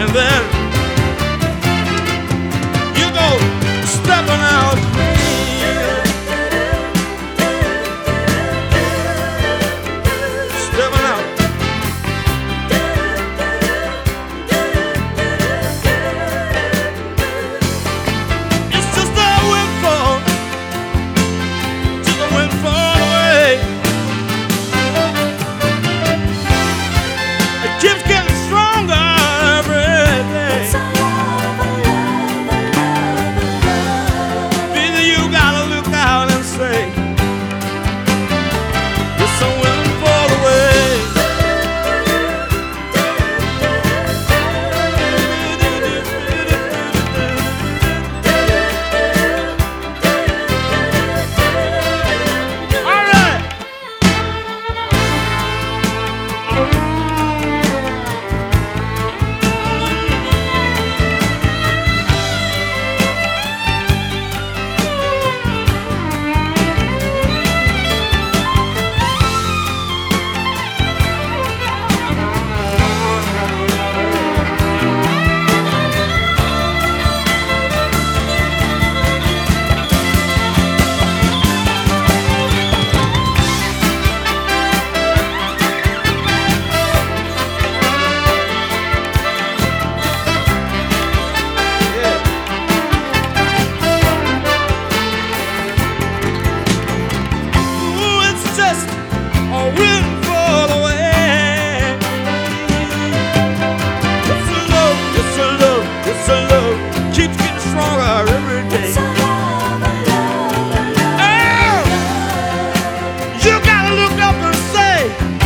And then you go stepping out clean, stepping out. It's just a windfall, just a windfall away. It keeps getting stronger every day. Either you gotta look out and say, it's a windfall away. All right. Just a windfall away. It's a love, it's a love, it's a love. Keeps getting stronger every day. Oh, you gotta look up and say,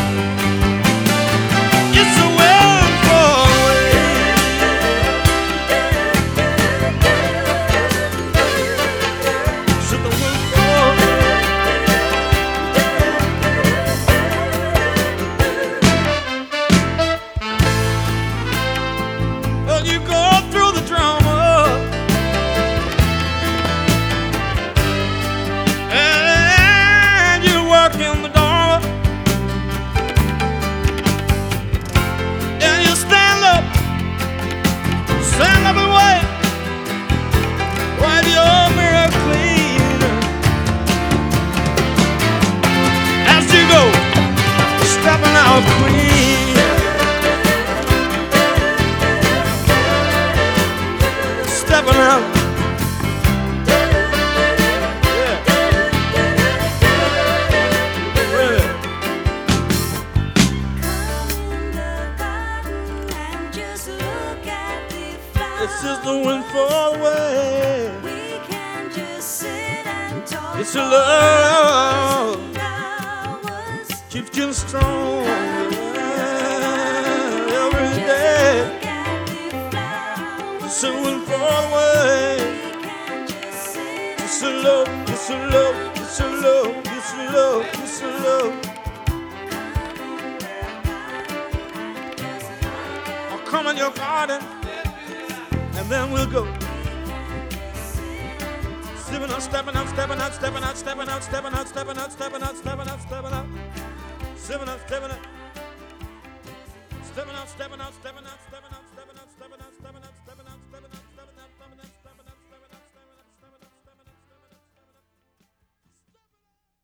it's a windfall away. It's a windfall. You go through the drama and you work in the dark and you stand up and wait, wipe your mirror clean as you go stepping out clean. Stepping out. It's just a windfall away. We can just sit and talk. It's a love keeps getting stronger every day. It's a windfall away. It's a love, it's a love, it's a love, it's a love, it's a love. I'll come in your garden and then we'll go. Stepping out, stepping out, stepping out, stepping out, stepping out, stepping out, stepping out, stepping out, stepping out, stepping out, stepping out, stepping out, stepping out, stepping out, stepping out, stepping out.